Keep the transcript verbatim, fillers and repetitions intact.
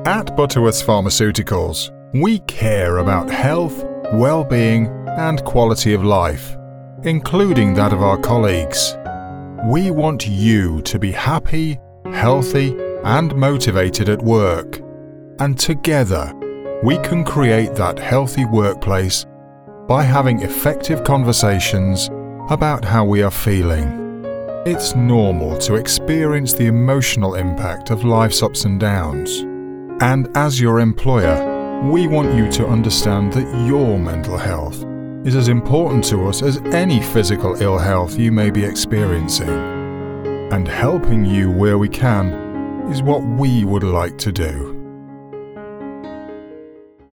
At Butterworths Pharmaceuticals, we care about health, well-being, and quality of life, including that of our colleagues. We want you to be happy, healthy, and motivated at work. And together, we can create that healthy workplace by having effective conversations about how we are feeling. It's normal to experience the emotional impact of life's ups and downs. And as your employer, we want you to understand that your mental health is as important to us as any physical ill health you may be experiencing. And helping you where we can is what we would like to do.